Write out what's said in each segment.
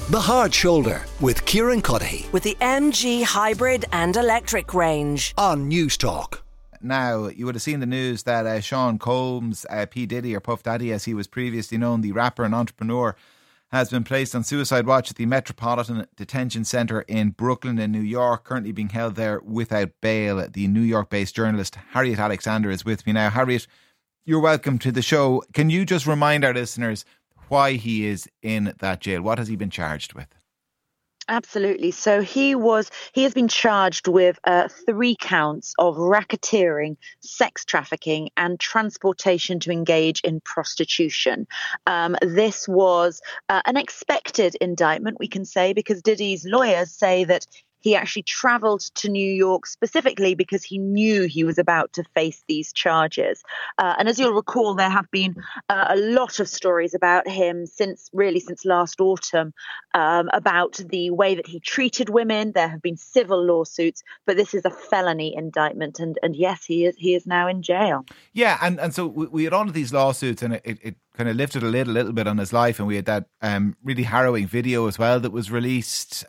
The Hard Shoulder with Kieran Cuddihy with the MG hybrid and electric range on News Talk. Now, you would have seen the news that Sean Combs, P. Diddy, or Puff Daddy as he was previously known, the rapper and entrepreneur, has been placed on suicide watch at the Metropolitan Detention Centre in Brooklyn in New York, currently being held there without bail. The New York-based journalist Harriet Alexander is with me now. Harriet, you're welcome to the show. Can you just remind our listeners why he is in that jail? What has he been charged with? Absolutely. So he has been charged with 3 counts of racketeering, sex trafficking and transportation to engage in prostitution. This was an expected indictment, we can say, because Diddy's lawyers say that he actually travelled to New York specifically because he knew he was about to face these charges. And as you'll recall, there have been a lot of stories about him since last autumn about the way that he treated women. There have been civil lawsuits, but this is a felony indictment. And yes, he is now in jail. Yeah, and so we had all of these lawsuits, and it kind of lifted a little bit on his life, and we had that really harrowing video as well that was released,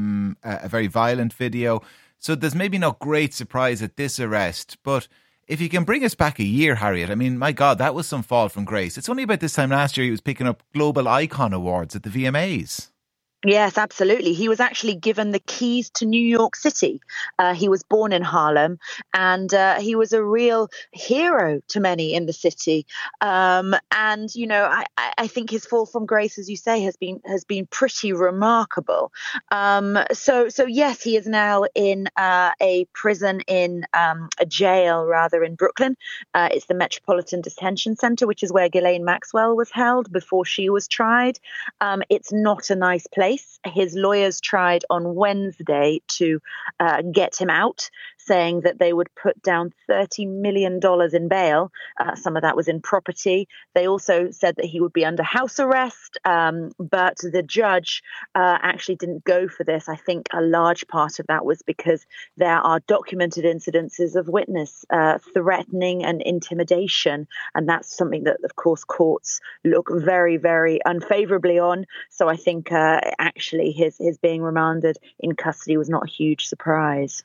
a very violent video. So there's maybe no great surprise at this arrest, but if you can bring us back a year, Harriet, I mean, my God, that was some fall from grace. It's only about this time last year he was picking up Global Icon Awards at the VMAs. Yes, absolutely. He was actually given the keys to New York City. He was born in Harlem, and he was a real hero to many in the city. And you know, I think his fall from grace, as you say, has been pretty remarkable. So yes, he is now in a prison, in a jail rather, in Brooklyn. It's the Metropolitan Detention Centre, which is where Ghislaine Maxwell was held before she was tried. It's not a nice place. His lawyers tried on Wednesday to get him out, saying that they would put down $30 million in bail. Some of that was in property. They also said that he would be under house arrest, but the judge actually didn't go for this. I think a large part of that was because there are documented incidences of witness threatening and intimidation, and that's something that, of course, courts look very, very unfavorably on. So I think actually his being remanded in custody was not a huge surprise.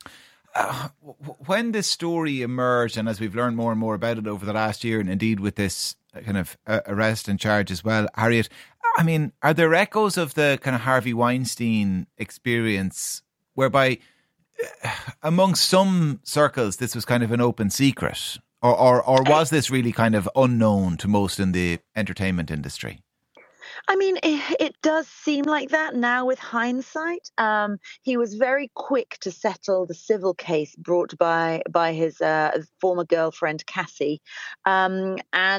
When this story emerged, and as we've learned more and more about it over the last year, and indeed with this kind of arrest and charge as well, Harriet, I mean, are there echoes of the kind of Harvey Weinstein experience whereby among some circles this was kind of an open secret? Or was this really kind of unknown to most in the entertainment industry? I mean, it does seem like that now with hindsight. He was very quick to settle the civil case brought by his former girlfriend, Cassie. And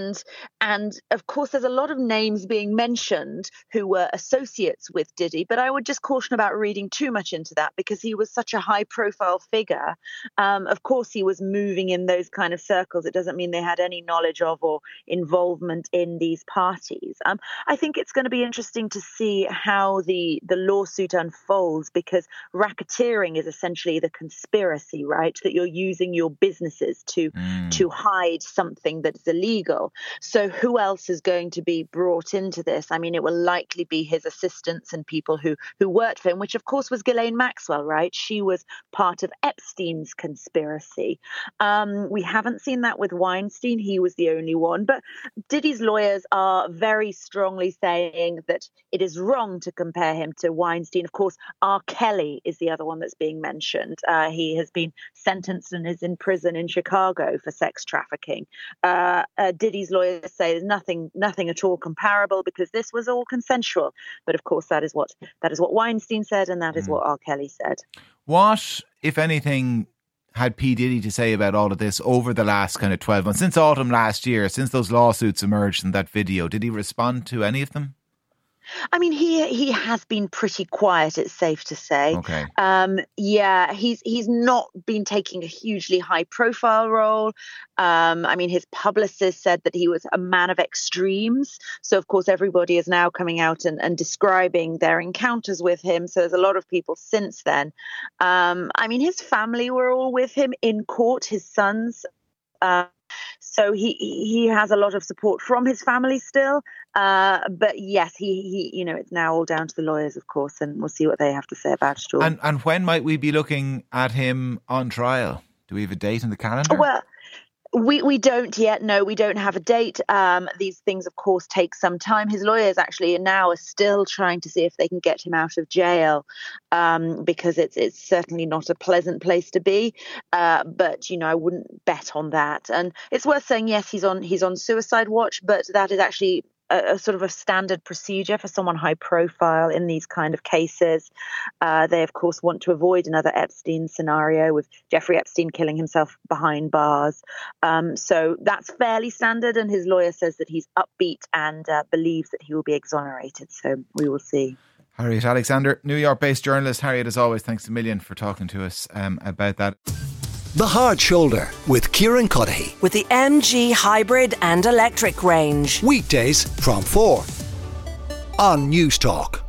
of course, there's a lot of names being mentioned who were associates with Diddy. But I would just caution about reading too much into that because he was such a high profile figure. Of course, he was moving in those kind of circles. It doesn't mean they had any knowledge of or involvement in these parties. I think it's going to be interesting to see how the lawsuit unfolds, because racketeering is essentially the conspiracy, right? That you're using your businesses to hide something that's illegal. So who else is going to be brought into this? I mean, it will likely be his assistants and people who worked for him, which of course was Ghislaine Maxwell, right? She was part of Epstein's conspiracy. We haven't seen that with Weinstein. He was the only one. But Diddy's lawyers are very strongly saying that it is wrong to compare him to Weinstein. Of course, R. Kelly is the other one that's being mentioned. He has been sentenced and is in prison in Chicago for sex trafficking. Diddy's lawyers say there's nothing at all comparable because this was all consensual. But of course, that is what Weinstein said, and that is what R. Kelly said. What, if anything, had P. Diddy to say about all of this over the last kind of 12 months, since autumn last year, since those lawsuits emerged in that video? Did he respond to any of them? I mean, he has been pretty quiet, it's safe to say. Okay. Yeah, he's not been taking a hugely high profile role. I mean, his publicist said that he was a man of extremes. So, of course, everybody is now coming out and describing their encounters with him. So there's a lot of people since then. I mean, his family were all with him in court, his sons. So he has a lot of support from his family still. But yes, he it's now all down to the lawyers, of course, and we'll see what they have to say about it all. And when might we be looking at him on trial? Do we have a date in the calendar? Well, we don't yet. No, we don't have a date. These things, of course, take some time. His lawyers actually now are still trying to see if they can get him out of jail, because it's certainly not a pleasant place to be. But I wouldn't bet on that. And it's worth saying, yes, he's on suicide watch, but that is actually a sort of a standard procedure for someone high profile in these kind of cases. They, of course, want to avoid another Epstein scenario with Jeffrey Epstein killing himself behind bars. So that's fairly standard. And his lawyer says that he's upbeat and believes that he will be exonerated. So we will see. Harriet Alexander, New York-based journalist. Harriet, as always, thanks a million for talking to us about that. The Hard Shoulder with Kieran Cuddihy. With the MG hybrid and electric range. Weekdays from 4 on News Talk.